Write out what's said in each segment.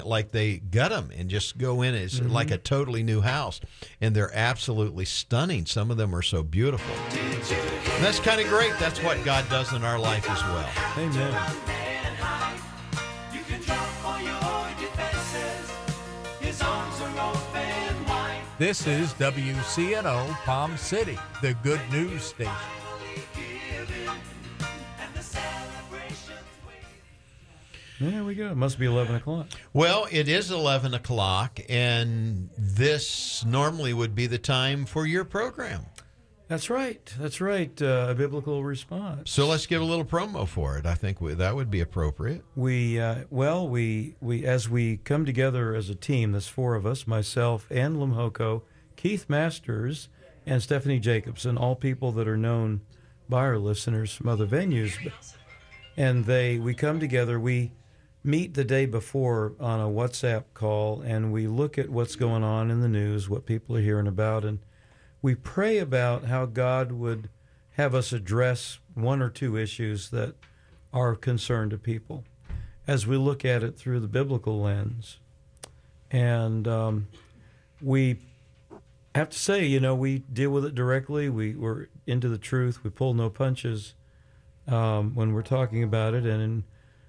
like they gut them and just go in. It's like a totally new house, and they're absolutely stunning. Some of them are so beautiful. And that's kind of great. That's what God does in our life as well. Amen. This is WCNO Palm City, the good news station. There we go. It must be 11 o'clock. Well, it is 11 o'clock, and this normally would be the time for your program. That's right. That's right. A biblical response. So let's give a little promo for it. I think that would be appropriate. We as we come together as a team, there's four of us, myself, Ann Limhoko, Keith Masters, and Stephanie Jacobson, all people that are known by our listeners from other venues. And we come together, we meet the day before on a WhatsApp call, and we look at what's going on in the news, what people are hearing about, and we pray about how God would have us address one or two issues that are concern to people as we look at it through the biblical lens. And we have to say, we deal with it directly. We're into the truth. We pull no punches when we're talking about it. And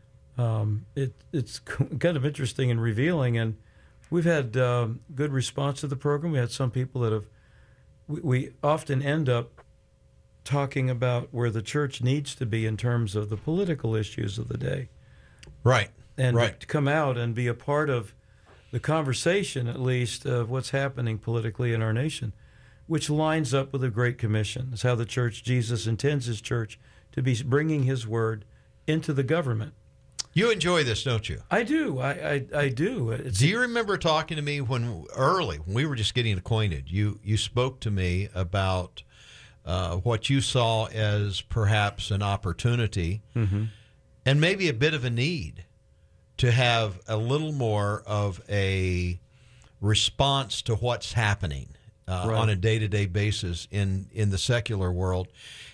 it's kind of interesting and revealing. And we've had good response to the program. We had some people that have we often end up talking about where the church needs to be in terms of the political issues of the day. Right. And right. to come out and be a part of the conversation, at least, of what's happening politically in our nation, which lines up with the Great Commission. It's how the church, Jesus intends his church to be bringing his word into the government. You enjoy this, don't you? I do. I do. Do you remember talking to me when we were just getting acquainted? You spoke to me about what you saw as perhaps an opportunity and maybe a bit of a need to have a little more of a response to what's happening on a day-to-day basis in the secular world.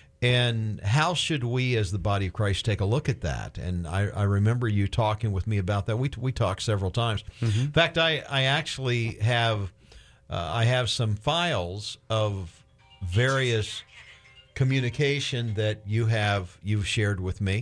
And how should we, as the body of Christ, take a look at that? And I remember you talking with me about that. We talked several times. In fact, I actually have some files of various communication that you've shared with me,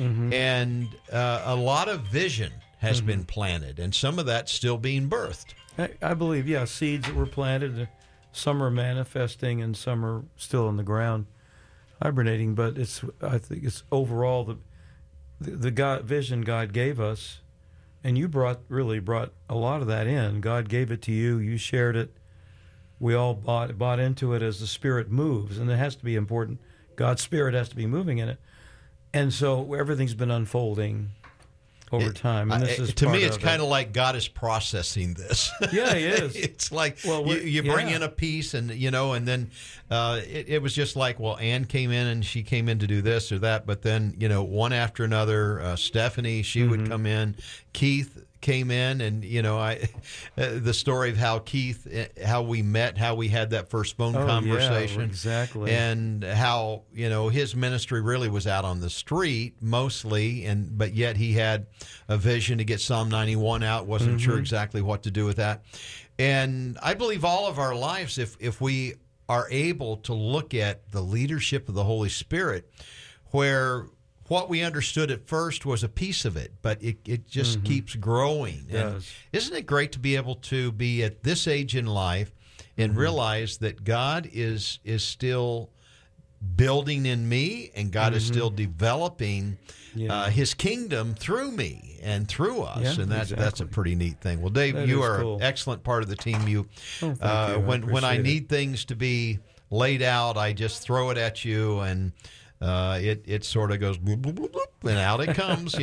and a lot of vision has been planted, and some of that's still being birthed. I believe, seeds that were planted. Some are manifesting, and some are still in the ground, hibernating. But I think it's overall the God vision God gave us, and you really brought a lot of that in. God gave it to you. You shared it. We all bought into it as the Spirit moves, and it has to be important. God's Spirit has to be moving in it, and so everything's been unfolding over time. And this is to me, it's kind of like God is processing this. Yeah, He is. It's like you bring in a piece, and and then it was just like, well, Ann came in and she came in to do this or that, but then one after another, Stephanie, she would come in, Keith came in, and the story of how how we met, how we had that first phone conversation, exactly, and how his ministry really was out on the street mostly, but yet he had a vision to get Psalm 91 out. Wasn't sure exactly what to do with that, and I believe all of our lives, if we are able to look at the leadership of the Holy Spirit, where what we understood at first was a piece of it, but it just keeps growing. And isn't it great to be able to be at this age in life and realize that God is still building in me, and God is still developing his kingdom through me and through us, and that's a pretty neat thing. Well, Dave, you are an excellent part of the team. When I need things to be laid out, I just throw it at you, and it sort of goes bloop, bloop, bloop, bloop, and out it comes,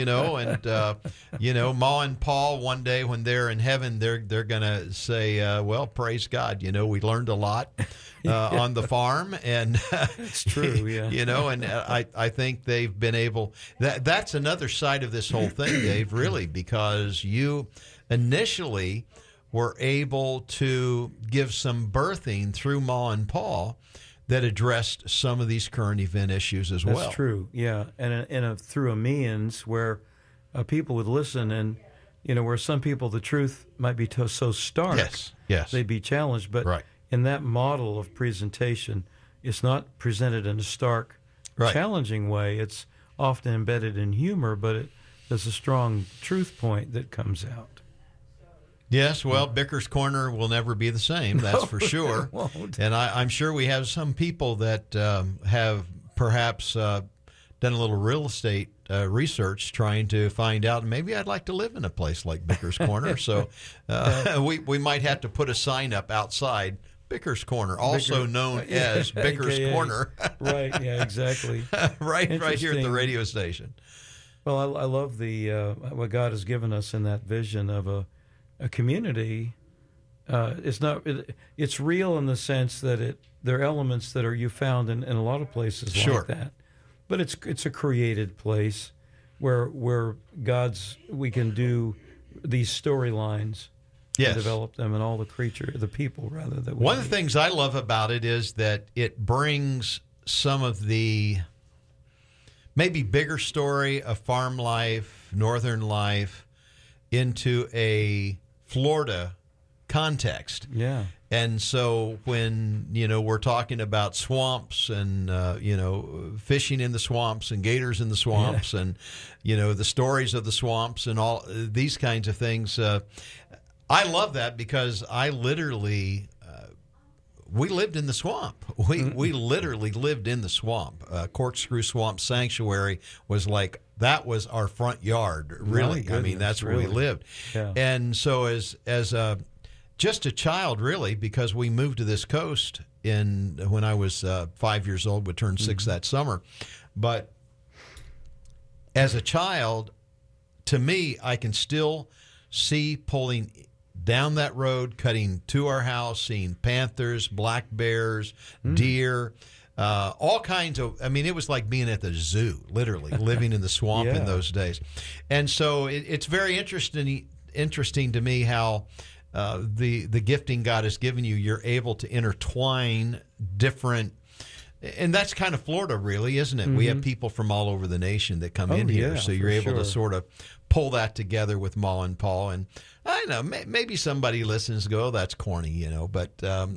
and Ma and Paul, one day when they're in heaven, they're gonna say, well, praise God, we learned a lot on the farm, and it's true, and I think they've been able. That's another side of this whole thing, Dave, really, because you initially were able to give some birthing through Ma and Paul that addressed some of these current event issues as well. That's true, yeah. And through a means where people would listen and where some people, the truth might be so stark, yes, they'd be challenged. But right. in that model of presentation, it's not presented in a stark, right. challenging way. It's often embedded in humor, but there's a strong truth point that comes out. Yes, well, Bicker's Corner will never be the same, that's for sure. It won't. And I'm sure we have some people that have perhaps done a little real estate research trying to find out, maybe I'd like to live in a place like Bicker's Corner. So we might have to put a sign up outside, Bicker's Corner, also known as Bicker's AKA. Corner. Right, yeah, exactly. right here at the radio station. Well, I love what God has given us in that vision of a community. It's real in the sense that there are elements that you found in a lot of places sure. like that, but it's a created place where we can do these storylines, yes. and develop them, and all the people rather that one of the things I love about it is that it brings some of the maybe bigger story of farm life, northern life, into a Florida context. Yeah. And so when, we're talking about swamps and, fishing in the swamps and gators in the swamps and, the stories of the swamps and all these kinds of things, I love that because I literally, we lived in the swamp. We literally lived in the swamp. Corkscrew Swamp Sanctuary that was our front yard, really. Goodness, I mean, that's where we lived. Yeah. And so as just a child, really, because we moved to this coast when I was 5 years old, would turn 6 that summer. But as a child, to me, I can still see pulling down that road, cutting to our house, seeing panthers, black bears, deer, all kinds of, it was like being at the zoo, literally, living in the swamp in those days. And so it's very interesting to me how the gifting God has given you, you're able to intertwine different, and that's kind of Florida, really, isn't it? We have people from all over the nation that come in here, so you're able to sort of pull that together with Ma and Paul. And I know maybe somebody listens and go, "Oh, that's corny," but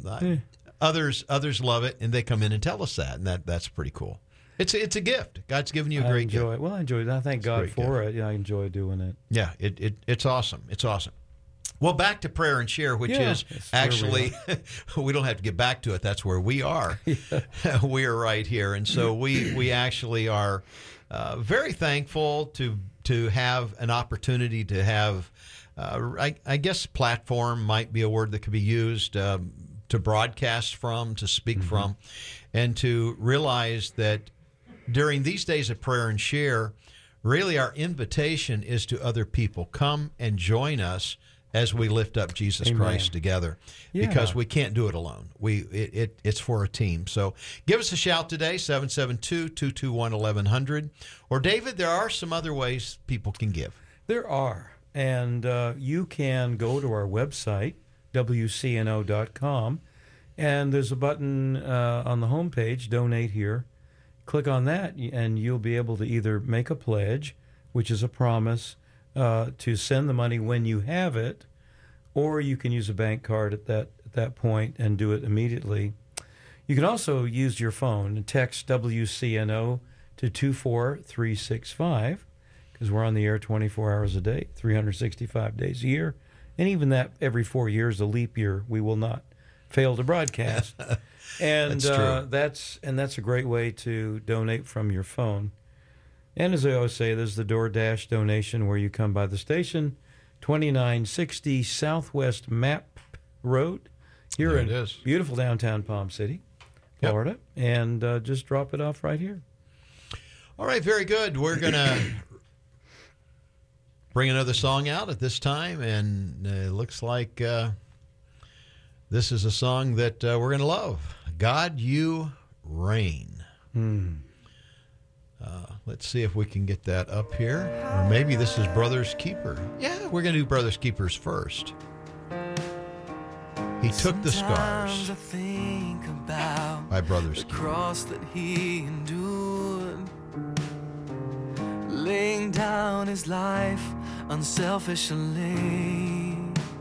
others love it, and they come in and tell us that, and that's pretty cool. It's a gift. God's given you a great gift. Well, I enjoy it. I thank God for it. Yeah, I enjoy doing it. Yeah, it's awesome. It's awesome. Well, back to prayer and share, which is actually, we don't have to get back to it. That's where we are. We are right here. And so we actually are very thankful to have an opportunity to have, I guess platform might be a word that could be used, to broadcast from, to speak from, and to realize that during these days of prayer and share, really our invitation is to other people. Come and join us as we lift up Jesus Christ together, because we can't do it alone. It's for a team. So give us a shout today, 772-221-1100. Or, David, there are some other ways people can give. There are. And you can go to our website, WCNO.com, and there's a button on the homepage, Donate Here. Click on that, and you'll be able to either make a pledge, which is a promise to send the money when you have it, or you can use a bank card at that point and do it immediately. You can also use your phone and text WCNO to 24365, because we're on the air 24 hours a day, 365 days a year, and even that every 4 years, a leap year, we will not fail to broadcast. And that's true. That's a great way to donate from your phone. And as I always say, there's the DoorDash donation where you come by the station, 2960 Southwest Map Road here in beautiful downtown Palm City, Florida, and just drop it off right here. All right, very good. We're going to bring another song out at this time, and it looks like this is a song that we're going to love. God, You Reign. Let's see if we can get that up here. Or maybe this is Brothers Keeper. Yeah, we're going to do Brothers Keepers first. He took the scars by Brothers the Keeper. Cross that he endured, laying down his life unselfishly,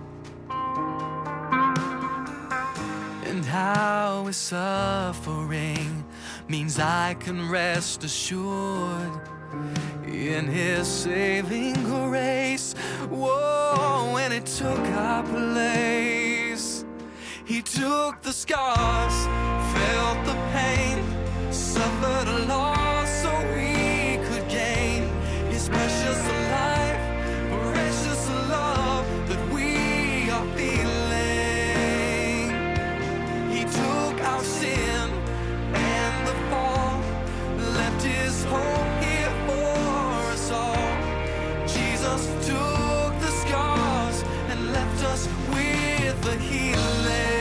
and how his suffering means I can rest assured in his saving grace. Whoa, and it took our place. He took the scars, felt the pain, suffered a loss so we could gain his precious life, precious love that we are feeling. He took our sin and the fall, left his hope here for us all. Jesus took the scars and left us with the healing.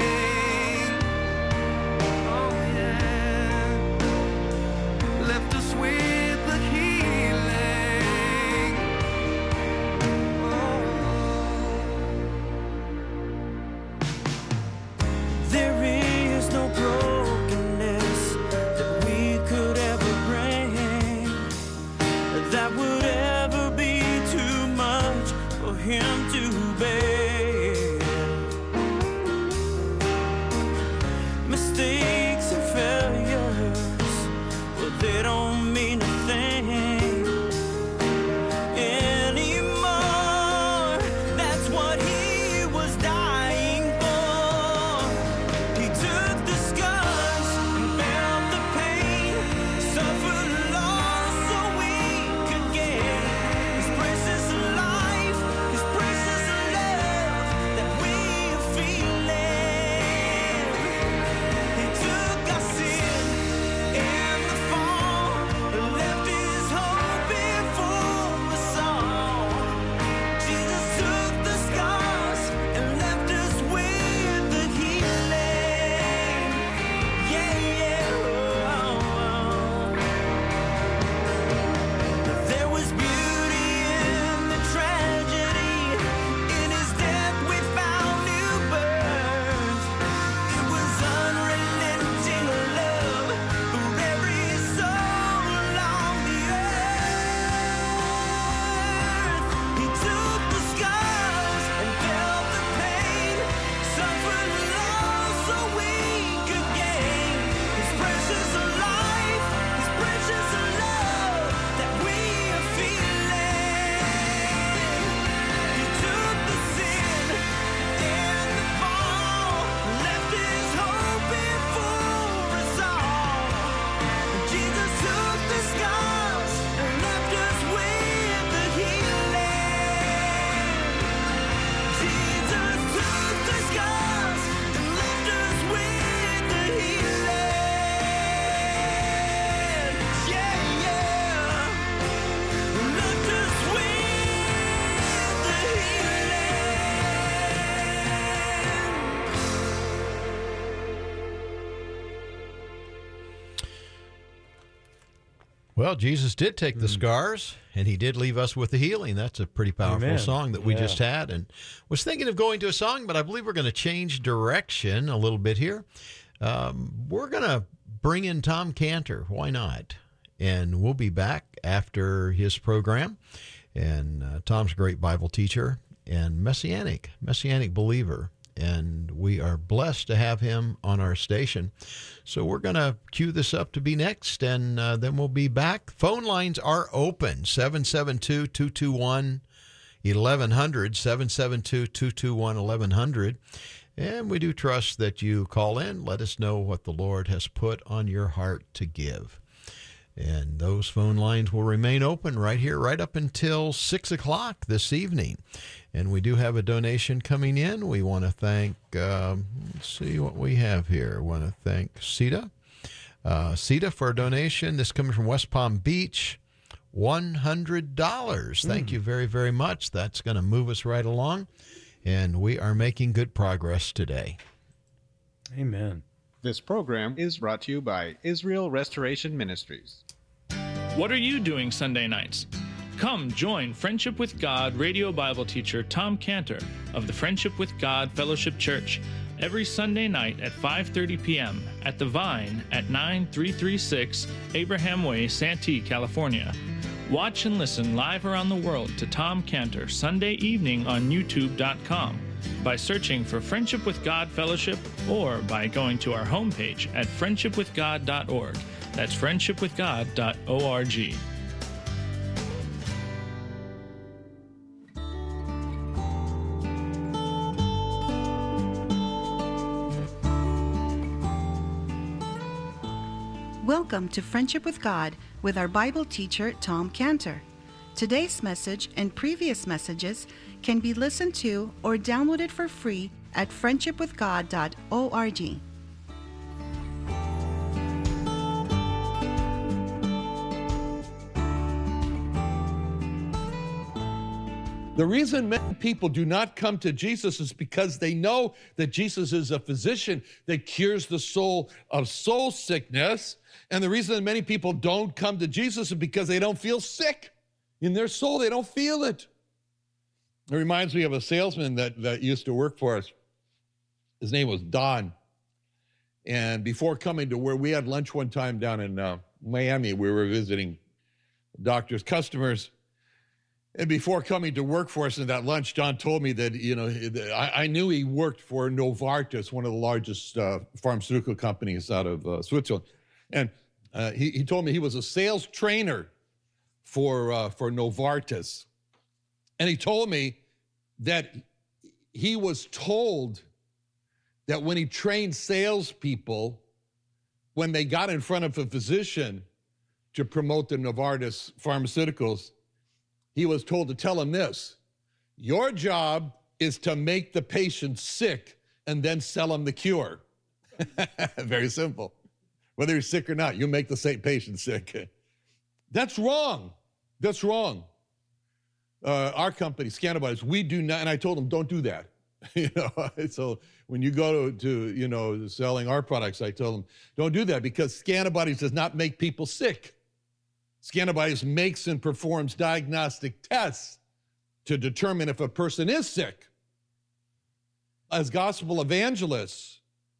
Oh yeah, left us with the healing. Oh. There is no brokenness that we could ever bring that would ever be too much for him to bear. Mistakes and failures, well, they don't mean a thing anymore. That's what he was dying for. He took the scars and felt the pain, suffered loss so we could gain his precious life, his precious love that we are feeling. He took our sin and the fall, left his hope before us all. Jesus took the scars and left us with the healing. Yeah, yeah. There was beauty in the tragedy. In his death we found new birth. It was unrelenting love for every soul on the earth. He took the scars and felt the pain, suffered loss so we could gain his precious life, his precious love that we are feeling. He took the sin and the fall, left his hope before us all. Jesus took the scars and left us with the healing. Jesus took the scars and left us with the healing. Yeah, yeah. Left us with the Well, Jesus did take the scars, and he did leave us with the healing. That's a pretty powerful Amen. song that we Yeah. just had. And was thinking of going to a song, but I believe we're going to change direction a little bit here. We're going to bring in Tom Cantor. Why not? And we'll be back after his program. And Tom's a great Bible teacher and messianic believer. And we are blessed to have him on our station. So we're going to cue this up to be next, and then we'll be back. Phone lines are open, 772-221-1100, 772-221-1100. And we do trust that you call in. Let us know what the Lord has put on your heart to give. And those phone lines will remain open right here, right up until 6 o'clock this evening. And we do have a donation coming in. We want to thank, let's see what we have here. We want to thank Sita. Sita for a donation. This coming from West Palm Beach, $100. Thank you very, very much. That's going to move us right along. And we are making good progress today. Amen. This program is brought to you by Israel Restoration Ministries. What are you doing Sunday nights? Come join Friendship with God radio Bible teacher Tom Cantor of the Friendship with God Fellowship Church every Sunday night at 5:30 p.m. at The Vine at 9336 Abraham Way, Santee, California. Watch and listen live around the world to Tom Cantor Sunday evening on YouTube.com by searching for Friendship with God Fellowship or by going to our homepage at friendshipwithgod.org. That's friendshipwithgod.org. Welcome to Friendship with God with our Bible teacher, Tom Cantor. Today's message and previous messages can be listened to or downloaded for free at friendshipwithgod.org. The reason many people do not come to Jesus is because they know that Jesus is a physician that cures the soul of soul sickness. And the reason that many people don't come to Jesus is because they don't feel sick in their soul. They don't feel it. It reminds me of a salesman that used to work for us. His name was Don. And before coming to where we had lunch one time down in Miami, we were visiting doctors' customers. And before coming to work for us in that lunch, Don told me that, I knew he worked for Novartis, one of the largest pharmaceutical companies out of Switzerland. And he told me he was a sales trainer for Novartis. And he told me that he was told that when he trained salespeople, when they got in front of a physician to promote the Novartis pharmaceuticals, he was told to tell him this: your job is to make the patient sick and then sell him the cure. Very simple. Whether he's sick or not, you make the patient sick. That's wrong. That's wrong. Our company, Scantibodies, we do not, and I told them, don't do that. So when you go to selling our products, I told them, don't do that, because Scantibodies does not make people sick. Scantibodies makes and performs diagnostic tests to determine if a person is sick. As gospel evangelists,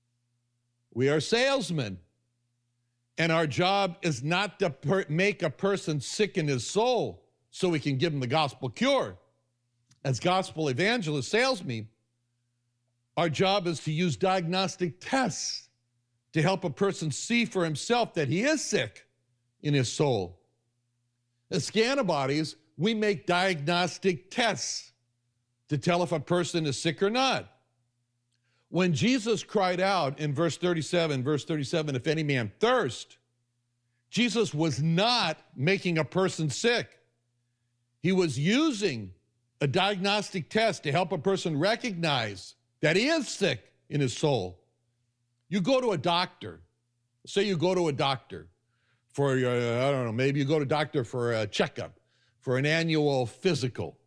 we are salesmen, and our job is not to make a person sick in his soul so we can give him the gospel cure. As gospel evangelists, salesmen, our job is to use diagnostic tests to help a person see for himself that he is sick in his soul. As Scantibodies, we make diagnostic tests to tell if a person is sick or not. When Jesus cried out in verse 37, if any man thirst, Jesus was not making a person sick. He was using a diagnostic test to help a person recognize that he is sick in his soul. You go to a doctor. Say you go to a doctor for your, maybe you go to a doctor for a checkup, for an annual physical.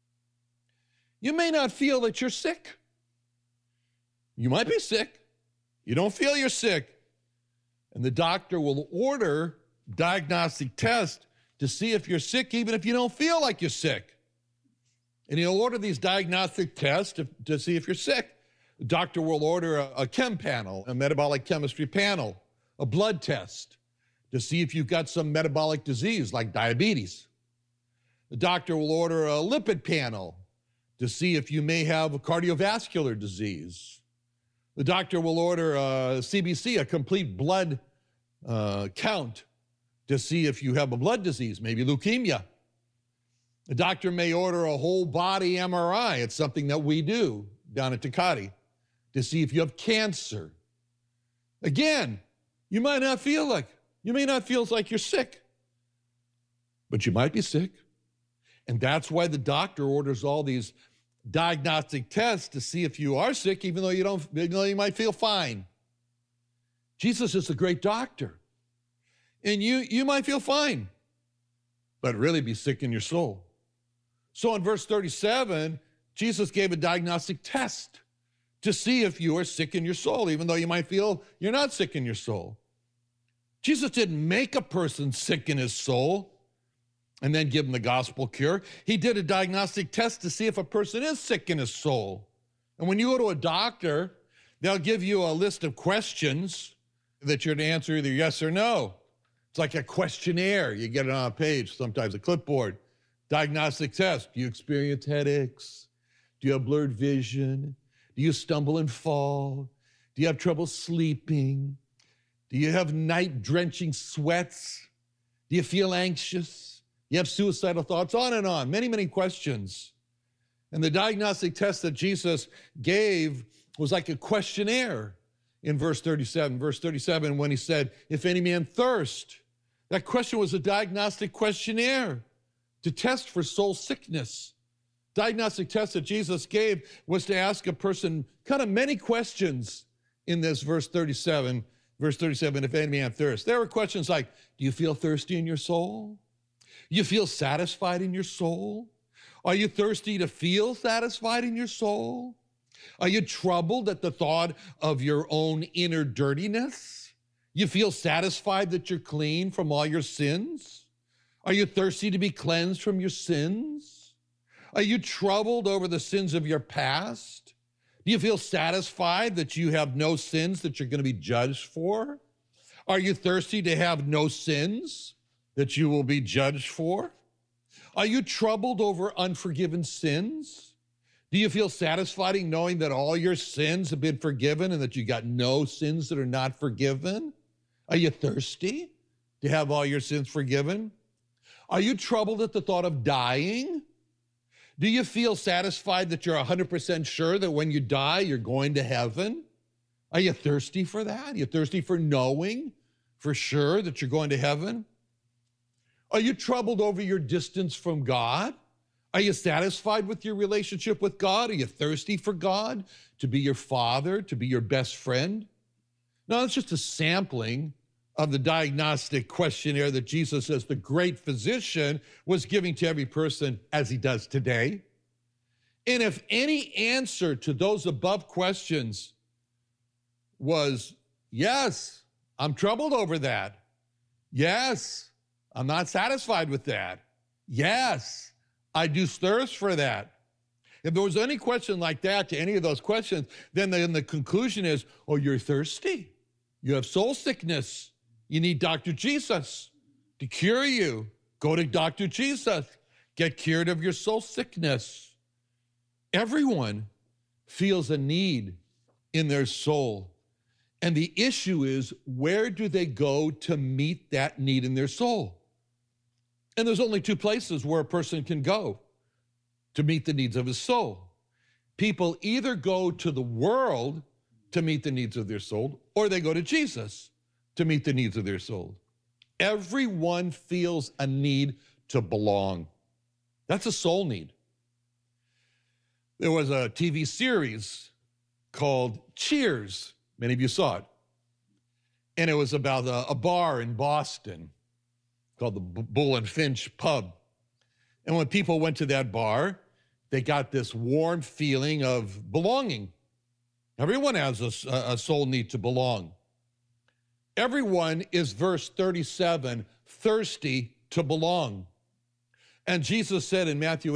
You may not feel that you're sick. You might be sick. You don't feel you're sick. And the doctor will order diagnostic tests to see if you're sick, even if you don't feel like you're sick. And he'll order these diagnostic tests to see if you're sick. The doctor will order a chem panel, a metabolic chemistry panel, a blood test to see if you've got some metabolic disease like diabetes. The doctor will order a lipid panel to see if you may have a cardiovascular disease. The doctor will order a CBC, a complete blood count, to see if you have a blood disease, maybe leukemia. The doctor may order a whole body MRI. It's something that we do down at Takati to see if you have cancer. Again, you may not feel like you're sick, but you might be sick. And that's why the doctor orders all these diagnostic tests to see if you are sick, even though you might feel fine. Jesus is a great doctor. And you might feel fine, but really be sick in your soul. So in verse 37, Jesus gave a diagnostic test to see if you are sick in your soul, even though you might feel you're not sick in your soul. Jesus didn't make a person sick in his soul and then give him the gospel cure. He did a diagnostic test to see if a person is sick in his soul. And when you go to a doctor, they'll give you a list of questions that you're to answer either yes or no. It's like a questionnaire. You get it on a page, sometimes a clipboard. Diagnostic test. Do you experience headaches? Do you have blurred vision? Do you stumble and fall? Do you have trouble sleeping? Do you have night-drenching sweats? Do you feel anxious? Do you have suicidal thoughts? On and on. Many, many questions. And the diagnostic test that Jesus gave was like a questionnaire in verse 37. Verse 37, when he said, if any man thirst, that question was a diagnostic questionnaire to test for soul sickness. Diagnostic test that Jesus gave was to ask a person kind of many questions in this verse 37. Verse 37, if any man thirst. There were questions like, do you feel thirsty in your soul? You feel satisfied in your soul? Are you thirsty to feel satisfied in your soul? Are you troubled at the thought of your own inner dirtiness? You feel satisfied that you're clean from all your sins? Are you thirsty to be cleansed from your sins? Are you troubled over the sins of your past? Do you feel satisfied that you have no sins that you're going to be judged for? Are you thirsty to have no sins that you will be judged for? Are you troubled over unforgiven sins? Do you feel satisfied in knowing that all your sins have been forgiven and that you got no sins that are not forgiven? Are you thirsty to have all your sins forgiven? Are you troubled at the thought of dying? Do you feel satisfied that you're 100% sure that when you die, you're going to heaven? Are you thirsty for that? Are you thirsty for knowing for sure that you're going to heaven? Are you troubled over your distance from God? Are you satisfied with your relationship with God? Are you thirsty for God to be your father, to be your best friend? No, it's just a sampling of the diagnostic questionnaire that Jesus, as the great physician, was giving to every person as he does today. And if any answer to those above questions was, yes, I'm troubled over that. Yes, I'm not satisfied with that. Yes, I do thirst for that. If there was any question like that to any of those questions, then the conclusion is, oh, you're thirsty. You have soul sickness. You need Dr. Jesus to cure you. Go to Dr. Jesus. Get cured of your soul sickness. Everyone feels a need in their soul. And the issue is, where do they go to meet that need in their soul? And there's only two places where a person can go to meet the needs of his soul. People either go to the world to meet the needs of their soul, or they go to Jesus to meet the needs of their soul. Everyone feels a need to belong. That's a soul need. There was a TV series called Cheers. Many of you saw it. And it was about a bar in Boston called the Bull and Finch Pub. And when people went to that bar, they got this warm feeling of belonging. Everyone has a soul need to belong. Everyone is, verse 37, thirsty to belong. And Jesus said in Matthew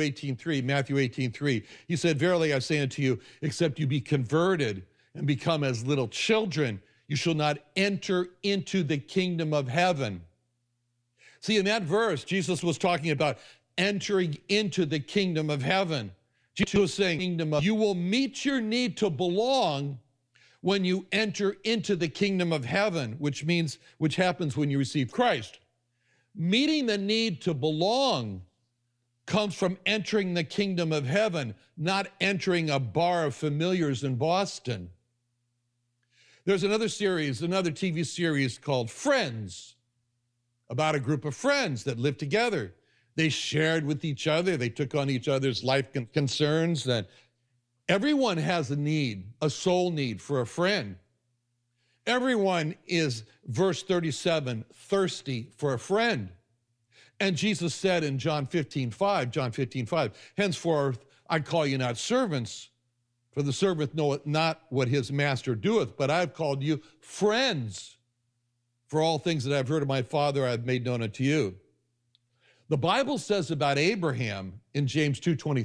18:3, he said, verily I say unto you, except you be converted and become as little children, you shall not enter into the kingdom of heaven. See, in that verse, Jesus was talking about entering into the kingdom of heaven. Jesus was saying, you will meet your need to belong when you enter into the kingdom of heaven, which happens when you receive Christ. Meeting the need to belong comes from entering the kingdom of heaven, not entering a bar of familiars in Boston. There's another TV series called Friends, about a group of friends that lived together. They shared with each other. They took on each other's life concerns. That everyone has a need, a soul need for a friend. Everyone is, verse 37, thirsty for a friend. And Jesus said in John 15:5, henceforth I call you not servants, for the servant knoweth not what his master doeth, but I've called you friends. For all things that I've heard of my Father I have made known unto you. The Bible says about Abraham in James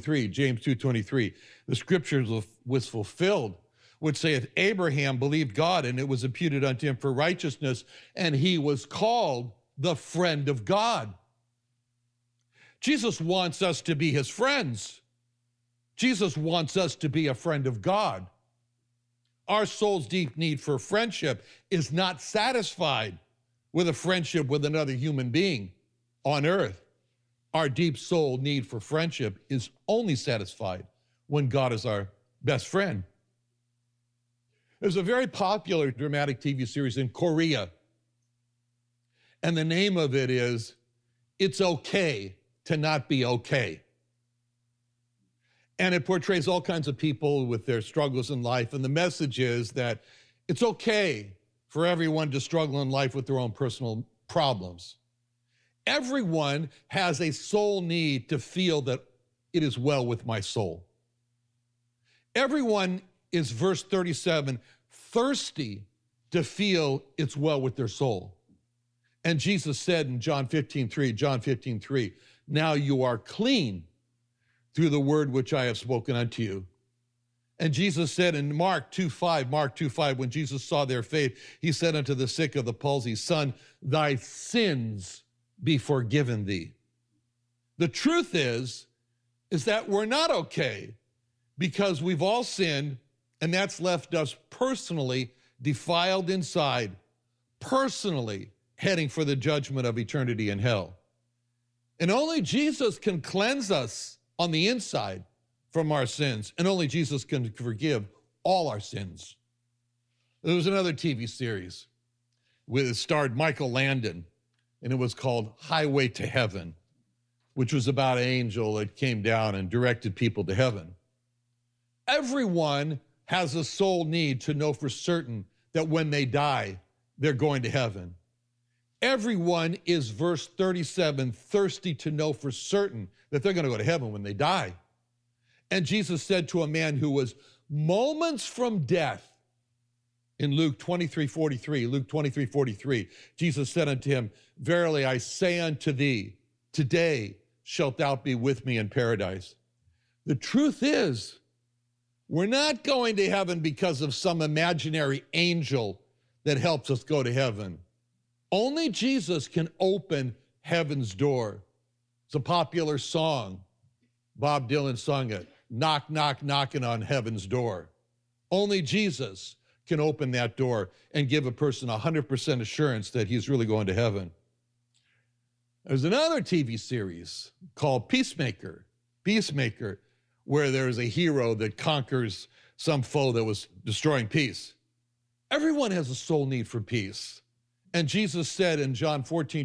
2:23, the scripture was fulfilled, which saith, Abraham believed God, and it was imputed unto him for righteousness, and he was called the friend of God. Jesus wants us to be his friends. Jesus wants us to be a friend of God. Our soul's deep need for friendship is not satisfied with a friendship with another human being on earth. Our deep soul need for friendship is only satisfied when God is our best friend. There's a very popular dramatic TV series in Korea, and the name of it is It's Okay to Not Be Okay. And it portrays all kinds of people with their struggles in life, and the message is that it's okay for everyone to struggle in life with their own personal problems. Everyone has a soul need to feel that it is well with my soul. Everyone is, verse 37, thirsty to feel it's well with their soul. And Jesus said in John 15:3, now you are clean through the word which I have spoken unto you. And Jesus said in Mark 2:5, when Jesus saw their faith, he said unto the sick of the palsy, son, thy sins be forgiven thee. The truth is that we're not okay because we've all sinned, and that's left us personally defiled inside, personally heading for the judgment of eternity in hell. And only Jesus can cleanse us on the inside from our sins, and only Jesus can forgive all our sins. There was another TV series with starred Michael Landon, and it was called Highway to Heaven, which was about an angel that came down and directed people to heaven. Everyone has a soul need to know for certain that when they die, they're going to heaven. Everyone is, verse 37, thirsty to know for certain that they're going to go to heaven when they die. And Jesus said to a man who was moments from death, in Luke 23:43, Jesus said unto him, verily I say unto thee, today shalt thou be with me in paradise. The truth is, we're not going to heaven because of some imaginary angel that helps us go to heaven. Only Jesus can open heaven's door. It's a popular song. Bob Dylan sung it. Knock, knock, knocking on heaven's door. Only Jesus can open that door and give a person 100% assurance that he's really going to heaven. There's another TV series called Peacemaker, where there's a hero that conquers some foe that was destroying peace. Everyone has a soul need for peace. And Jesus said in John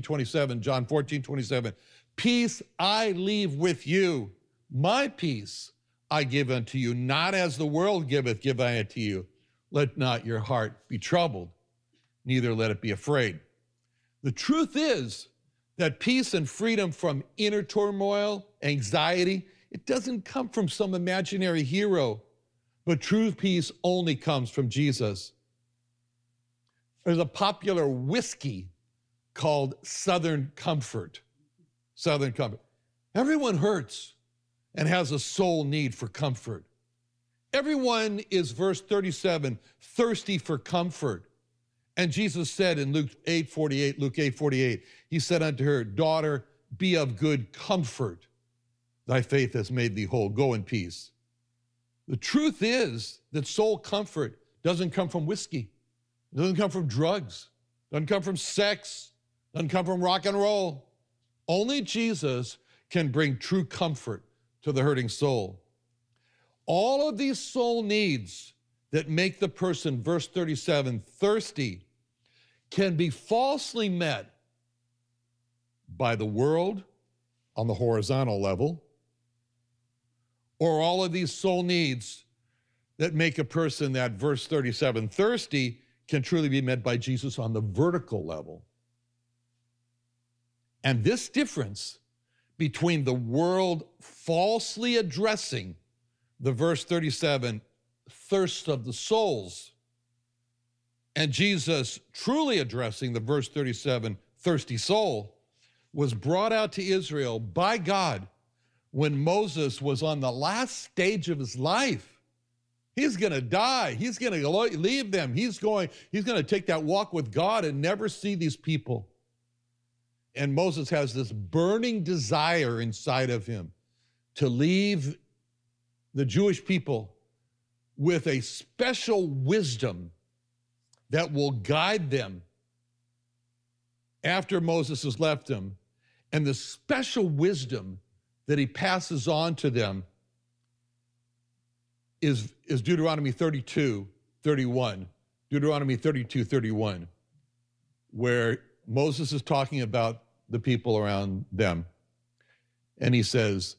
14:27, peace I leave with you, my peace I give unto you, not as the world giveth, give I unto you. Let not your heart be troubled, neither let it be afraid. The truth is that peace and freedom from inner turmoil, anxiety, it doesn't come from some imaginary hero, but true peace only comes from Jesus. There's a popular whiskey called Southern Comfort. Southern Comfort. Everyone hurts and has a soul need for comfort. Everyone is, verse 37, thirsty for comfort. And Jesus said in Luke 8:48, he said unto her, daughter, be of good comfort. Thy faith has made thee whole. Go in peace. The truth is that soul comfort doesn't come from whiskey. It doesn't come from drugs. It doesn't come from sex. It doesn't come from rock and roll. Only Jesus can bring true comfort to the hurting soul. All of these soul needs that make the person, verse 37, thirsty, can be falsely met by the world on the horizontal level, or all of these soul needs that make a person, that verse 37, thirsty, can truly be met by Jesus on the vertical level. And this difference between the world falsely addressing the verse 37, thirst of the souls, and Jesus truly addressing the verse 37, thirsty soul, was brought out to Israel by God when Moses was on the last stage of his life. He's going to die. He's going to leave them. He's going to take that walk with God and never see these people. And Moses has this burning desire inside of him to leave the Jewish people with a special wisdom that will guide them after Moses has left them. And the special wisdom that he passes on to them is Deuteronomy 32:31. Deuteronomy 32:31, where Moses is talking about the people around them. And he says,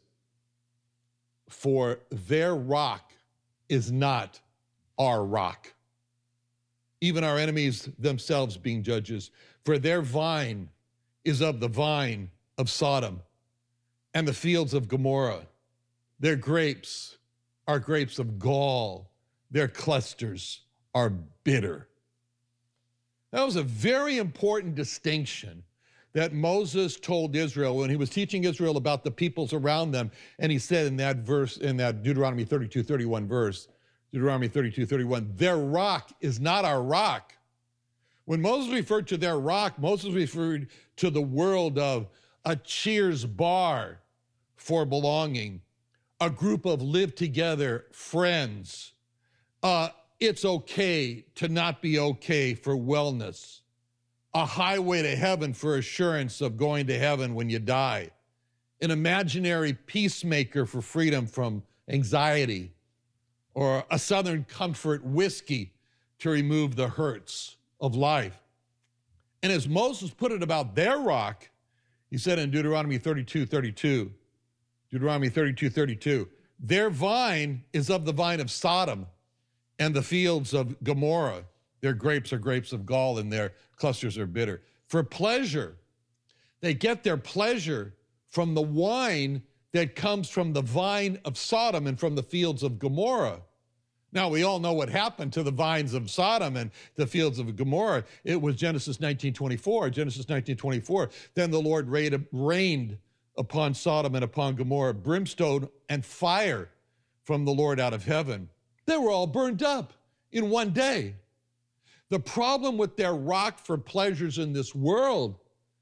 for their rock is not our rock, even our enemies themselves being judges. For their vine is of the vine of Sodom and the fields of Gomorrah. Their grapes are grapes of gall. Their clusters are bitter. That was a very important distinction that Moses told Israel when he was teaching Israel about the peoples around them. And he said in that verse, in that Deuteronomy 32:31 verse, Deuteronomy 32:31, their rock is not our rock. When Moses referred to their rock, Moses referred to the world of a Cheers bar for belonging, a group of live together friends. It's okay to not be okay for wellness, a highway to heaven for assurance of going to heaven when you die, an imaginary peacemaker for freedom from anxiety, or a Southern Comfort whiskey to remove the hurts of life. And as Moses put it about their rock, he said in Deuteronomy 32:32, Deuteronomy 32:32, their vine is of the vine of Sodom and the fields of Gomorrah. Their grapes are grapes of gall and their clusters are bitter. For pleasure, they get their pleasure from the wine that comes from the vine of Sodom and from the fields of Gomorrah. Now, we all know what happened to the vines of Sodom and the fields of Gomorrah. It was Genesis 19:24. Genesis 19:24. Then the Lord rained upon Sodom and upon Gomorrah brimstone and fire from the Lord out of heaven. They were all burned up in one day. The problem with their rock for pleasures in this world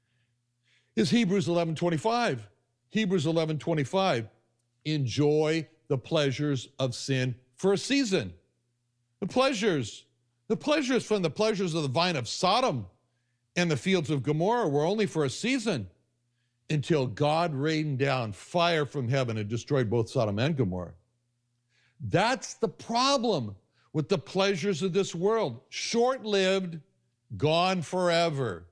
is Hebrews 11:25. Hebrews 11:25. Enjoy the pleasures of sin for a season. The pleasures from the pleasures of the vine of Sodom and the fields of Gomorrah were only for a season until God rained down fire from heaven and destroyed both Sodom and Gomorrah. That's the problem with the pleasures of this world. Short-lived, gone forever.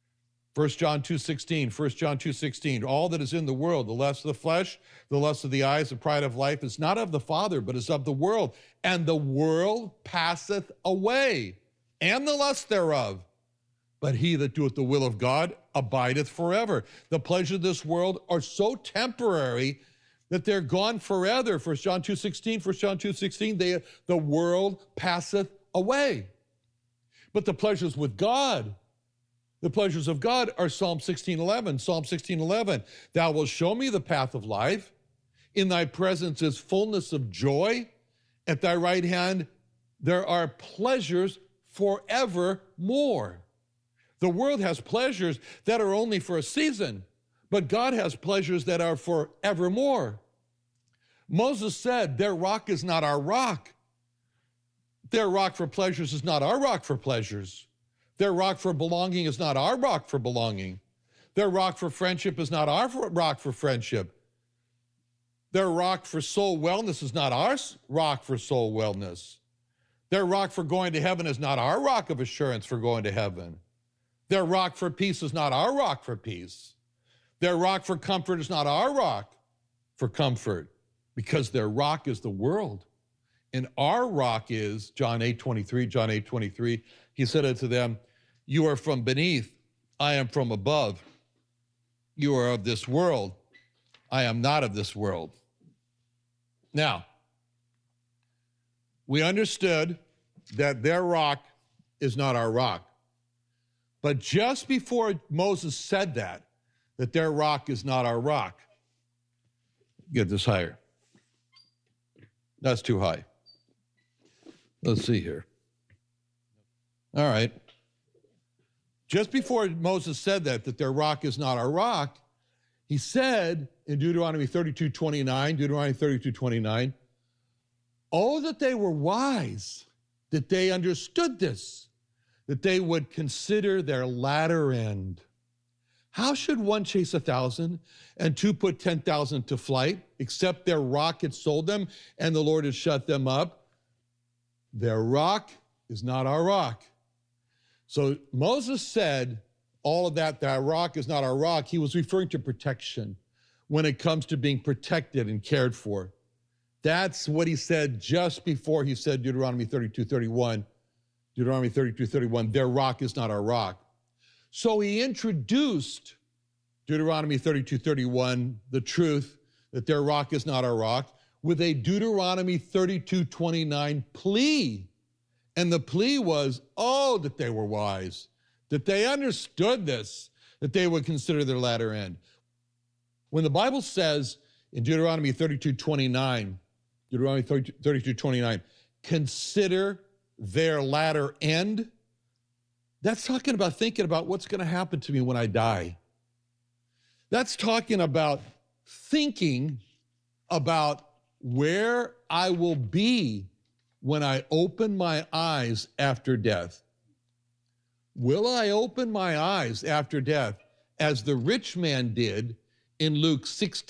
1 John 2:16, 1 John 2:16, all that is in the world, the lust of the flesh, the lust of the eyes, the pride of life, is not of the Father, but is of the world. And the world passeth away, and the lust thereof. But he that doeth the will of God abideth forever. The pleasures of this world are so temporary that they're gone forever. 1 John 2:16, 1 John 2:16, the world passeth away. But the pleasures with God, the pleasures of God are Psalm 16:11. Psalm 16:11, thou wilt show me the path of life. In thy presence is fullness of joy. At thy right hand there are pleasures forevermore. The world has pleasures that are only for a season, but God has pleasures that are forevermore. Moses said, their rock is not our rock. Their rock for pleasures is not our rock for pleasures. Their rock for belonging is not our rock for belonging. Their rock for friendship is not our rock for friendship. Their rock for soul wellness is not our rock for soul wellness. Their rock for going to heaven is not our rock of assurance for going to heaven. Their rock for peace is not our rock for peace. Their rock for comfort is not our rock for comfort, because their rock is the world. And our rock is, John 8:23, he said unto them, you are from beneath, I am from above. You are of this world, I am not of this world. Now, we understood that their rock is not our rock. But just before Moses said that their rock is not our rock, get this higher. That's too high. Let's see here. All right. Just before Moses said that their rock is not our rock, he said in Deuteronomy 32:29, oh, that they were wise, that they understood this, that they would consider their latter end. How should one chase 1,000 and two put 10,000 to flight, except their rock had sold them and the Lord had shut them up? Their rock is not our rock. So Moses said all of that rock is not our rock. He was referring to protection when it comes to being protected and cared for. That's what he said just before he said Deuteronomy 32:31, their rock is not our rock. So he introduced Deuteronomy 32:31, the truth that their rock is not our rock, with a Deuteronomy 32:29 plea. And the plea was, oh, that they were wise, that they understood this, that they would consider their latter end. When the Bible says in Deuteronomy 32:29, consider their latter end, that's talking about thinking about what's going to happen to me when I die. That's talking about thinking about where I will be when I open my eyes after death. Will I open my eyes after death as the rich man did in Luke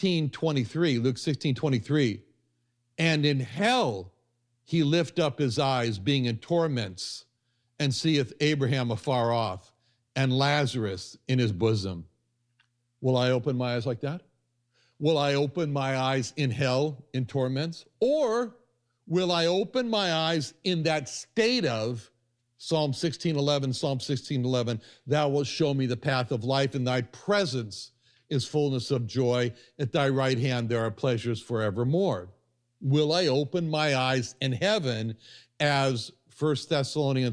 16:23, and in hell he lift up his eyes, being in torments, and seeth Abraham afar off, and Lazarus in his bosom. Will I open my eyes like that? Will I open my eyes in hell, in torments? Or will I open my eyes in that state of Psalm 16:11, thou wilt show me the path of life, in thy presence is fullness of joy, at thy right hand there are pleasures forevermore. Will I open my eyes in heaven as 1 Thessalonians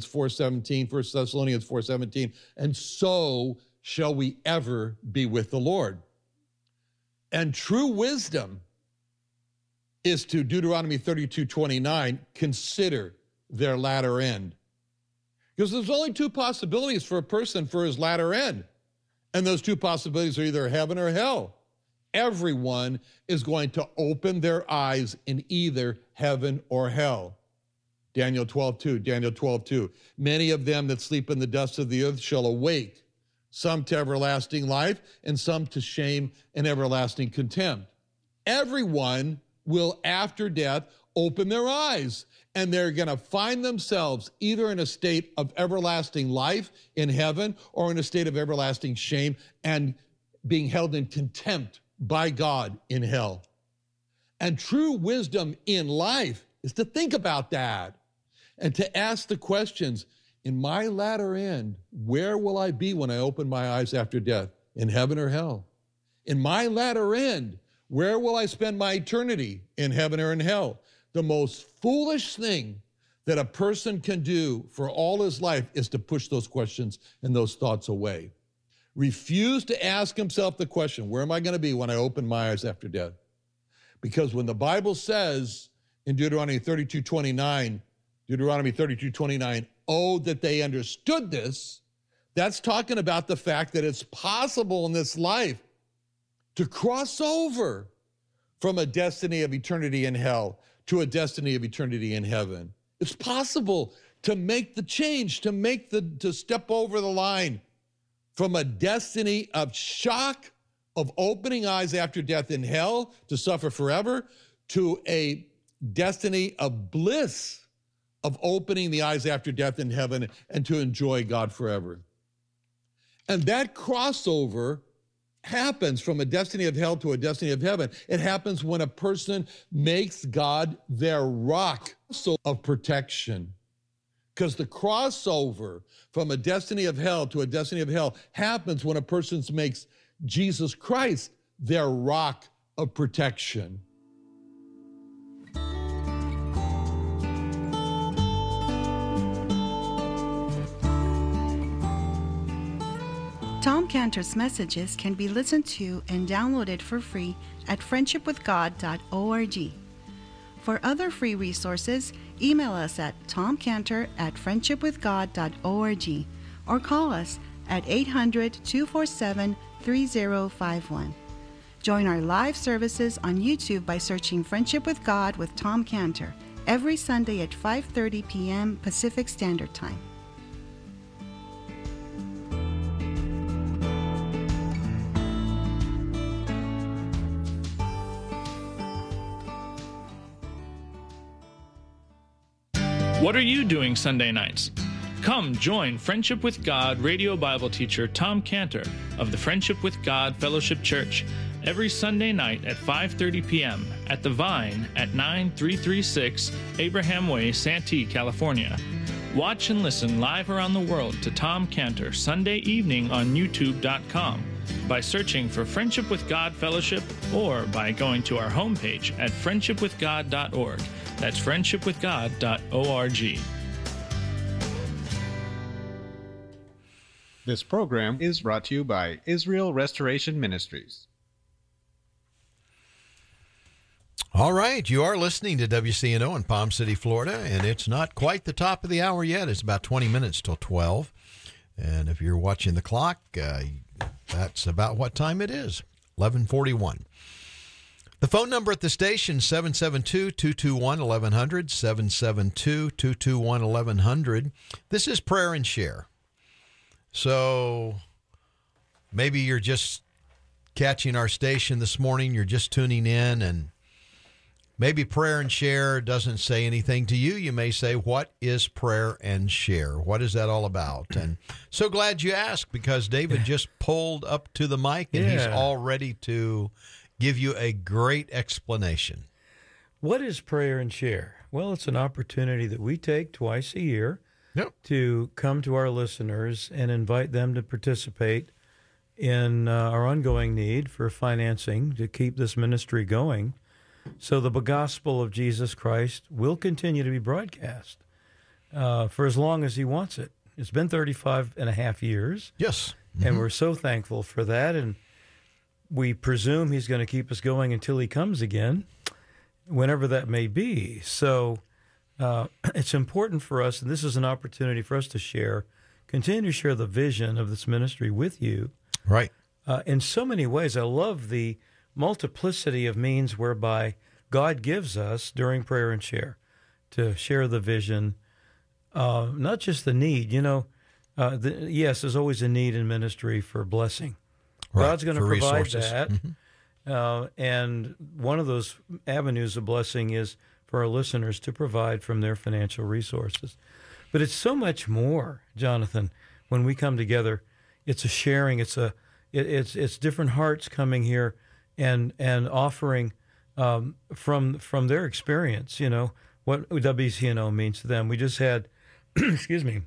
4:17, and so shall we ever be with the Lord. And true wisdom is to Deuteronomy 32:29, consider their latter end. Because there's only two possibilities for a person for his latter end. And those two possibilities are either heaven or hell. Everyone is going to open their eyes in either heaven or hell. Daniel 12:2. Many of them that sleep in the dust of the earth shall awake, some to everlasting life, and some to shame and everlasting contempt. Everyone will, after death, open their eyes, and they're going to find themselves either in a state of everlasting life in heaven or in a state of everlasting shame and being held in contempt by God in hell. And true wisdom in life is to think about that and to ask the questions, in my latter end, where will I be when I open my eyes after death? In heaven or hell? In my latter end, where will I spend my eternity? In heaven or in hell? The most foolish thing that a person can do for all his life is to push those questions and those thoughts away. Refuse to ask himself the question, where am I going to be when I open my eyes after death? Because when the Bible says in Deuteronomy 32:29, oh, that they understood this, that's talking about the fact that it's possible in this life to cross over from a destiny of eternity in hell to a destiny of eternity in heaven. It's possible to make the change, to step over the line from a destiny of shock, of opening eyes after death in hell to suffer forever, to a destiny of bliss, of opening the eyes after death in heaven and to enjoy God forever. And that crossover happens from a destiny of hell to a destiny of heaven. It happens when a person makes God their rock of protection. Because the crossover from a destiny of hell to a destiny of hell happens when a person makes Jesus Christ their rock of protection. Tom Cantor's messages can be listened to and downloaded for free at friendshipwithgod.org. For other free resources, email us at tomcantor@friendshipwithgod.org or call us at 800-247-3051. Join our live services on YouTube by searching Friendship with God with Tom Cantor every Sunday at 5:30 p.m. Pacific Standard Time. What are you doing Sunday nights? Come join Friendship with God radio Bible teacher Tom Cantor of the Friendship with God Fellowship Church every Sunday night at 5:30 p.m. at The Vine at 9336 Abraham Way, Santee, California. Watch and listen live around the world to Tom Cantor Sunday evening on YouTube.com by searching for Friendship with God Fellowship or by going to our homepage at friendshipwithgod.org. That's friendshipwithgod.org. This program is brought to you by Israel Restoration Ministries. All right, you are listening to WCNO in Palm City, Florida, and it's not quite the top of the hour yet. It's about 20 minutes till 12. And if you're watching the clock, that's about what time it is, 11:41. The phone number at the station, 772-221-1100, 772-221-1100. This is Prayer and Share. So maybe you're just catching our station this morning, you're just tuning in, and maybe Prayer and Share doesn't say anything to you. You may say, what is Prayer and Share? What is that all about? And so glad you asked, because David just pulled up to the mic, and he's all ready to give you a great explanation. What is Prayer and Share? Well, it's an opportunity that we take twice a year to come to our listeners and invite them to participate in our ongoing need for financing to keep this ministry going, so the gospel of Jesus Christ will continue to be broadcast for as long as he wants it. It's been 35 and a half years. Yes. And we're so thankful for that, and we presume he's going to keep us going until he comes again, whenever that may be. So it's important for us, and this is an opportunity for us to continue to share the vision of this ministry with you. Right. In so many ways. I love the multiplicity of means whereby God gives us during Prayer and Share to share the vision, not just the need. Yes, there's always a need in ministry for blessing. Right, God's going to provide resources. that. And one of those avenues of blessing is for our listeners to provide from their financial resources. But it's so much more, Jonathan, when we come together. It's a sharing. It's different hearts coming here and offering from their experience, what WCNO means to them. We just had, excuse me,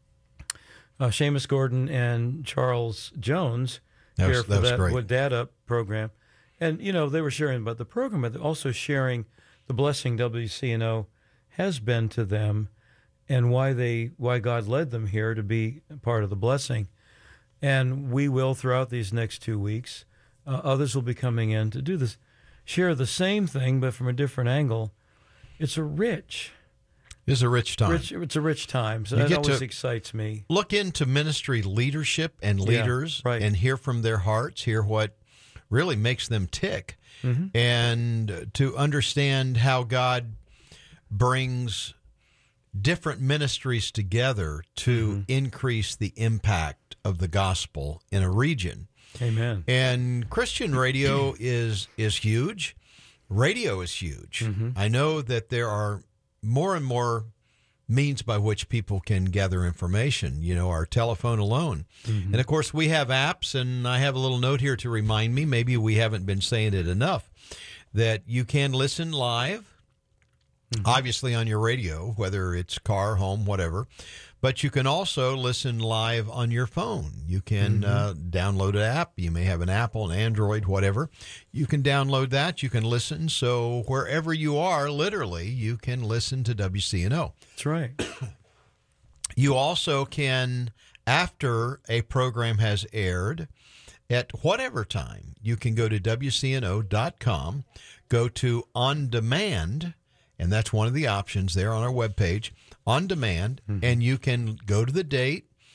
Seamus Gordon and Charles Jones here for that What Dad Up program. And, they were sharing about the program, but also sharing the blessing WCNO has been to them and why God led them here to be part of the blessing. And we will, throughout these next 2 weeks, others will be coming in to do this, share the same thing, but from a different angle. It's a rich time. It's a rich time. So that always excites me. Look into ministry leadership and leaders and hear from their hearts, hear what really makes them tick, and to understand how God brings different ministries together to increase the impact of the gospel in a region. Amen. And Christian radio is huge. Radio is huge. I know that there are more and more means by which people can gather information, our telephone alone. And of course, we have apps, and I have a little note here to remind me, maybe we haven't been saying it enough, that you can listen live, obviously on your radio, whether it's car, home, whatever. But you can also listen live on your phone. You can download an app. You may have an Apple, an Android, whatever. You can download that. You can listen. So wherever you are, literally, you can listen to WCNO. That's right. You also can, after a program has aired, at whatever time, you can go to WCNO.com, go to On Demand, and that's one of the options there on our webpage, On Demand, and you can go to the date,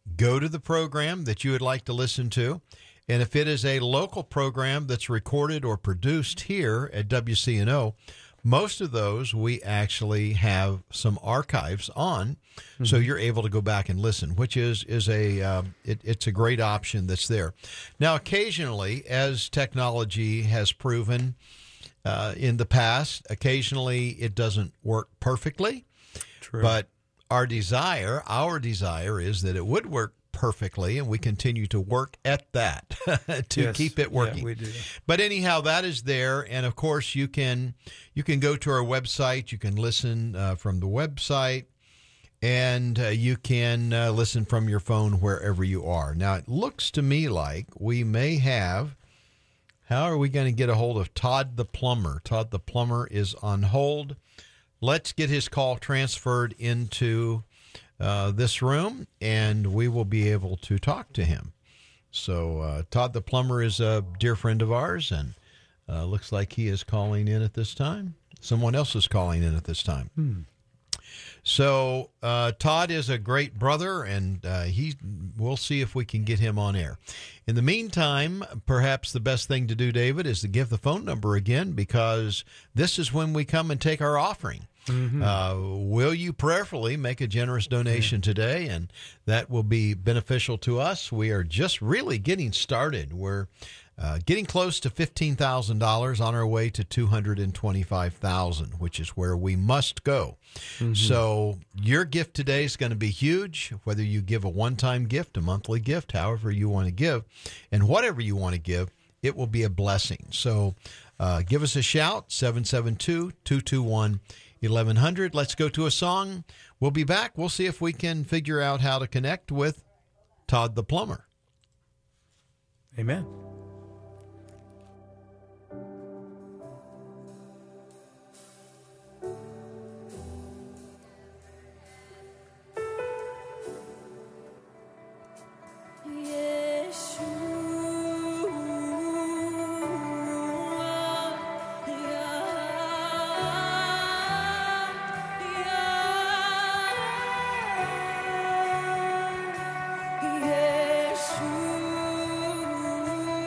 go to the program that you would like to listen to. And if it is a local program that's recorded or produced here at WCNO, most of those we actually have some archives on, so you're able to go back and listen, which is it's a great option that's there. Now, occasionally, as technology has proven in the past, occasionally it doesn't work perfectly. True. But our desire is that it would work perfectly, and we continue to work at that to keep it working. Yeah, we do. But anyhow, that is there, and of course you can go to our website. You can listen from the website, and you can listen from your phone wherever you are. Now, it looks to me like we may have. How are we going to get a hold of Todd the plumber? Todd the plumber is on hold. Let's get his call transferred into this room, and we will be able to talk to him. So Todd the plumber is a dear friend of ours, and looks like he is calling in at this time. Someone else is calling in at this time. So Todd is a great brother, and we'll see if we can get him on air. In the meantime, perhaps the best thing to do, David, is to give the phone number again, because this is when we come and take our offering. Will you prayerfully make a generous donation today? And that will be beneficial to us. We are just really getting started. We're getting close to $15,000, on our way to $225,000, which is where we must go. So your gift today is going to be huge, whether you give a one-time gift, a monthly gift, however you want to give, and whatever you want to give, it will be a blessing. So give us a shout, 772-221-1100. Let's go to a song. We'll be back. We'll see if we can figure out how to connect with Todd the plumber. Amen. Yeshua.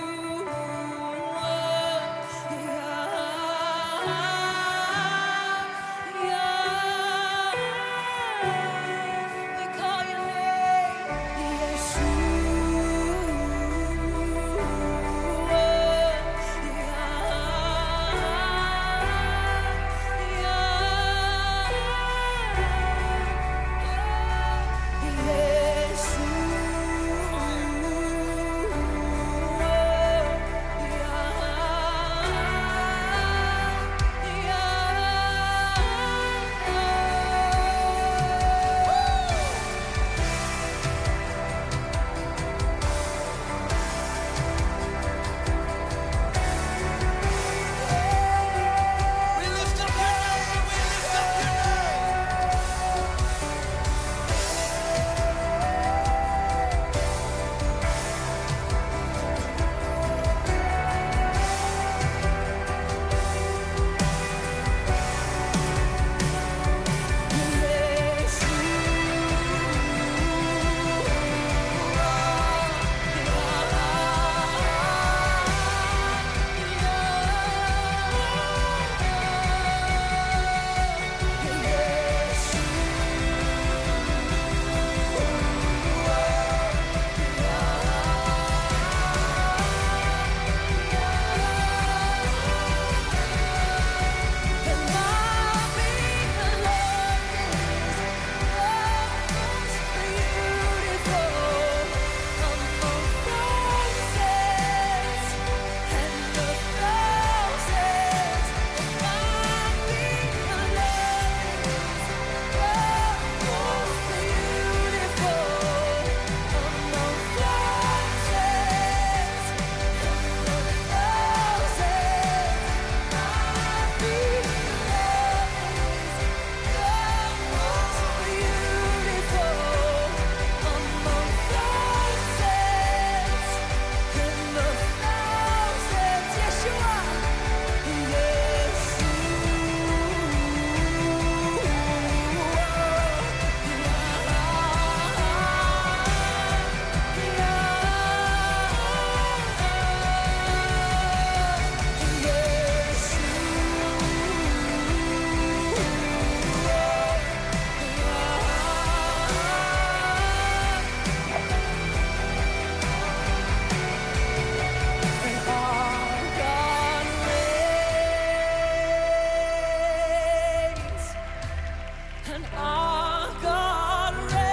and our God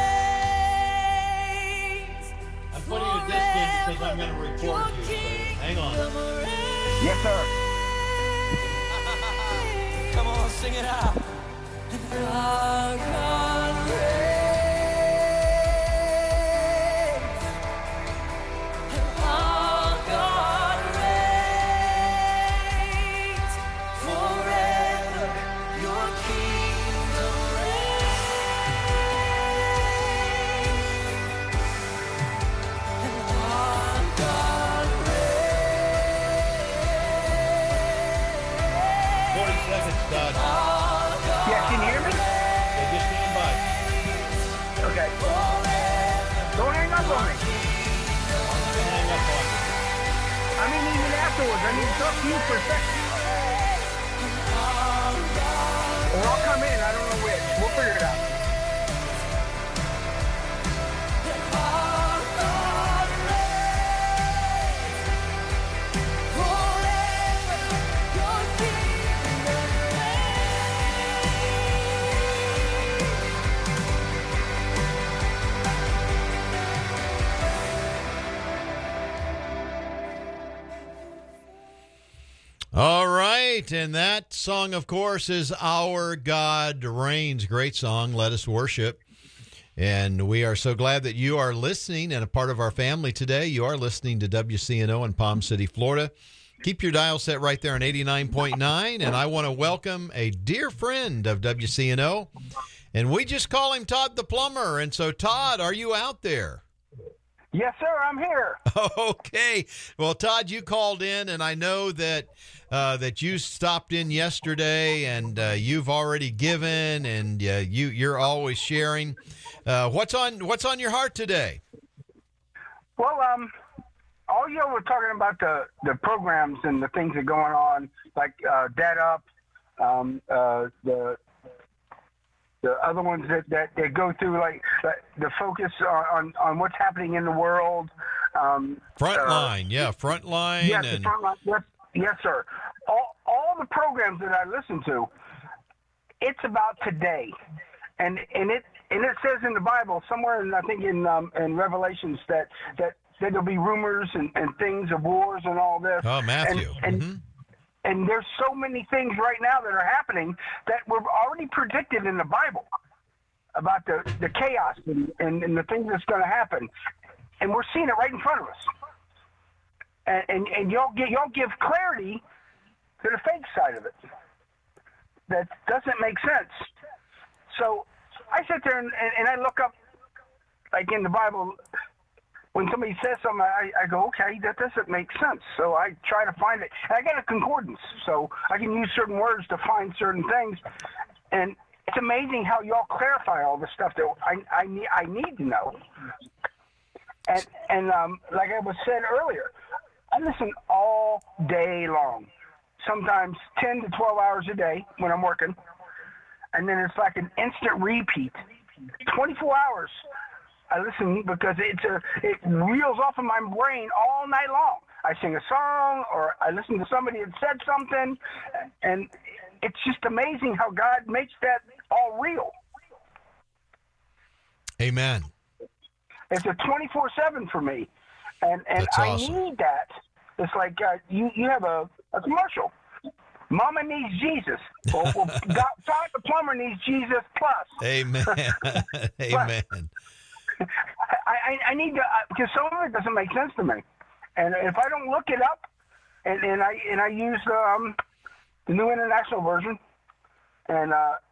reigns. I'm putting a disc in because I'm going to record you. So hang on. Yes, sir. Come on, sing it out. And our God reigns. And our God reigns. Forever your kingdom reigns. And our God reigns. 40 seconds, Todd. Yeah, can you hear me? Yeah, just stand by. Okay. Don't hang up on me. Hang up on you. I mean, even afterwards, I need to talk to you for a second. Or I'll come in. I don't know which. We'll figure it out. All right, and that song, of course, is Our God Reigns. Great song, Let Us Worship. And we are so glad that you are listening and a part of our family today. You are listening to WCNO in Palm City, Florida. Keep your dial set right there on 89.9, and I want to welcome a dear friend of WCNO, and we just call him Todd the Plumber. And so, Todd, are you out there? Yes, sir. I'm here. Okay. Well, Todd, you called in, and I know that that you stopped in yesterday, and you've already given, and you're always sharing. What's on your heart today? Well, all y'all were talking about the programs and the things that are going on, like Dad Up, the other ones that go through, like the focus on what's happening in the world. Frontline, Frontline. Yes, and Frontline. Yes, sir. All the programs that I listen to, it's about today, and it says in the Bible somewhere, I think in Revelations that there'll be rumors and things of wars and all this. Oh, Matthew. And there's so many things right now that are happening that were already predicted in the Bible about the chaos and the things that's going to happen. And we're seeing it right in front of us. And y'all give clarity to the fake side of it. That doesn't make sense. So I sit there and I look up, like in the Bible, when somebody says something, I go, okay, that doesn't make sense. So I try to find it. And I got a concordance, so I can use certain words to find certain things. And it's amazing how y'all clarify all the stuff that I need to know. And like I was said earlier, I listen all day long, sometimes 10 to 12 hours a day when I'm working. And then it's like an instant repeat, 24 hours. I listen because it reels off of my brain all night long. I sing a song or I listen to somebody that said something, and it's just amazing how God makes that all real. Amen. It's a 24/7 for me, and That's I awesome. need that. It's like you have a commercial. Mama needs Jesus. Well, Todd the Plumber needs Jesus plus. Amen. Amen. I need to, because some of it doesn't make sense to me, and if I don't look it up, and I use the New International Version, and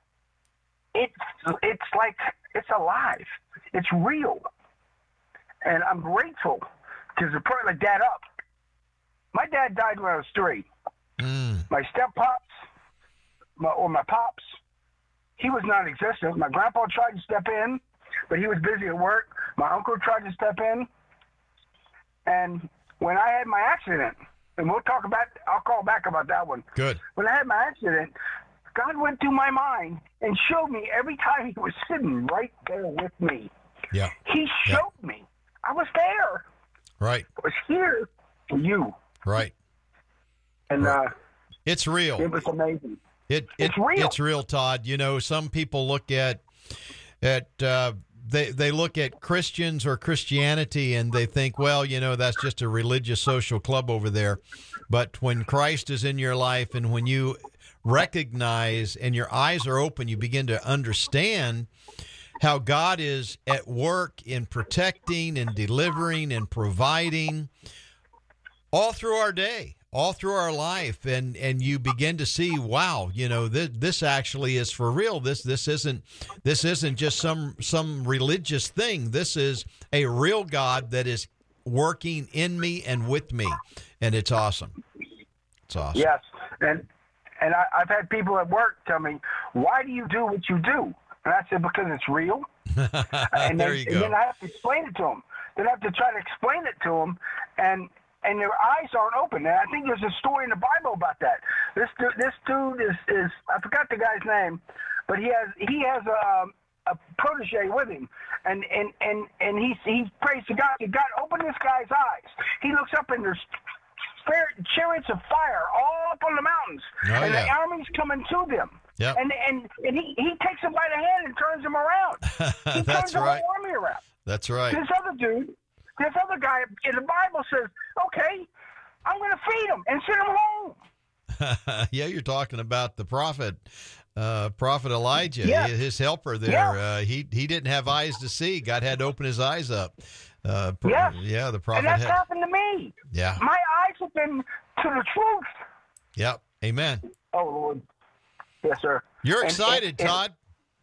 it's like it's alive, it's real, and I'm grateful because the part like Dad Up. My dad died when I was 3. My step-pops, my pops, he was non-existent. My grandpa tried to step in, but he was busy at work. My uncle tried to step in. And when I had my accident, and I'll call back about that one. Good. When I had my accident, God went through my mind and showed me every time he was sitting right there with me. Yeah. He showed me. I was there. Right. I was here for you. Right. And it's real. It was amazing. It's real. It's real, Todd. You know, some people look at They look at Christians or Christianity and they think, well, that's just a religious social club over there. But when Christ is in your life and when you recognize and your eyes are open, you begin to understand how God is at work in protecting and delivering and providing all through our day, all through our life, and you begin to see, wow, this actually is for real. This isn't just some religious thing. This is a real God that is working in me and with me, and it's awesome. It's awesome. Yes, and I've had people at work tell me, "Why do you do what you do?" And I said, "Because it's real." And there you go. And then I have to explain it to them. Then I have to try to explain it to them, and their eyes aren't open. And I think there's a story in the Bible about that. This dude is I forgot the guy's name, but he has a protege with him, and he prays to God. God, open this guy's eyes. He looks up and there's chariots of fire all up on the mountains, and the army's coming to them. Yep. And he takes him by the hand and turns him around. He That's turns the right. whole army around. That's right. This other guy in the Bible says, "Okay, I'm going to feed him and send him home." Yeah, you're talking about the prophet Elijah, Yeah. his helper there. Yeah. He didn't have eyes to see. God had to open his eyes up. Yes. Yeah, the prophet And that's had. happened to me. Yeah. My eyes have been to the truth. Yep. Amen. Oh, Lord. Yes, sir. You're And- excited, and- Todd.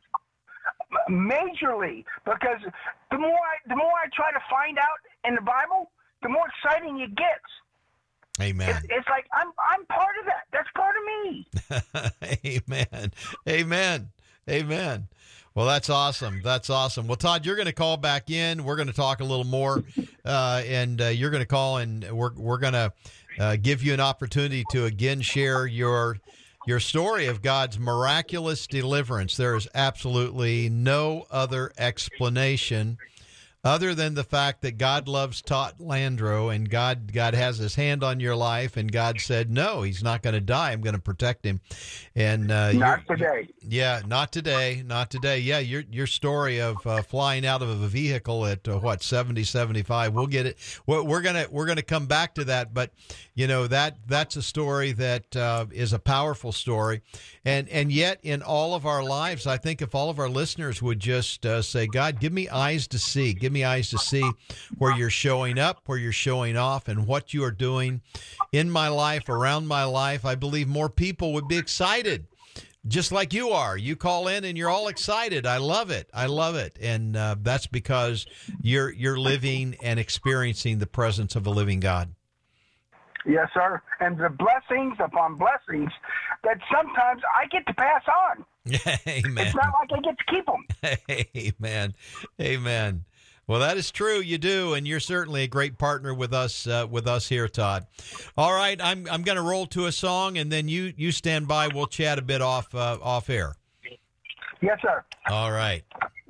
Majorly, because the more I try to find out in the Bible, the more exciting it gets. Amen. It's like I'm part of that. That's part of me. Amen. Amen. Amen. Well, that's awesome. That's awesome. Well, Todd, you're going to call back in. We're going to talk a little more, and you're going to call, and we're going to give you an opportunity to again share your story of God's miraculous deliverance. There is absolutely no other explanation other than the fact that God loves Todd Landro, and God has his hand on your life, and God said, no, he's not going to die. I'm going to protect him. And Not today. Yeah, not today. Not today. Yeah, your story of flying out of a vehicle at 70, 75. We'll get it. We're gonna come back to that, but that's a story that is a powerful story, and yet in all of our lives, I think if all of our listeners would just say, God, give me eyes to see. Give me eyes to see where you're showing up, where you're showing off, and what you are doing in my life, around my life. I believe more people would be excited, just like you are. You call in and you're all excited. I love it. I love it. And that's because you're living and experiencing the presence of a living God. Yes, sir. And the blessings upon blessings that sometimes I get to pass on. Amen. It's not like I get to keep them. Amen. Amen. Well, that is true. You do, and you're certainly a great partner with us here, Todd. All right, I'm going to roll to a song, and then you stand by. We'll chat a bit off air. Yes, sir. All right.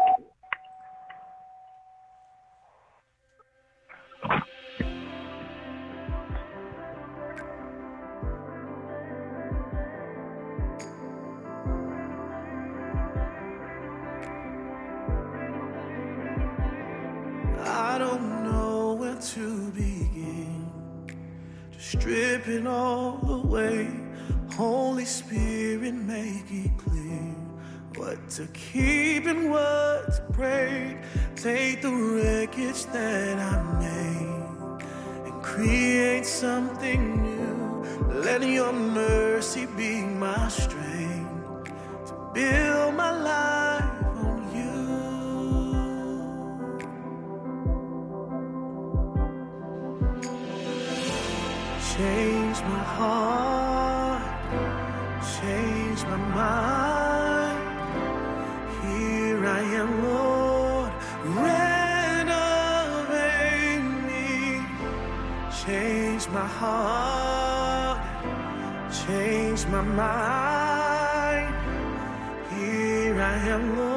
I don't know where to begin to strip it all away. Holy Spirit, make it clear what to keep and what to break. Take the wreckage that I made and create something new. Let your mercy be my strength to build my life on you. Change my heart, change my mind. Here I am, Lord, renovate me. Change my heart, change my mind. Here I am, Lord.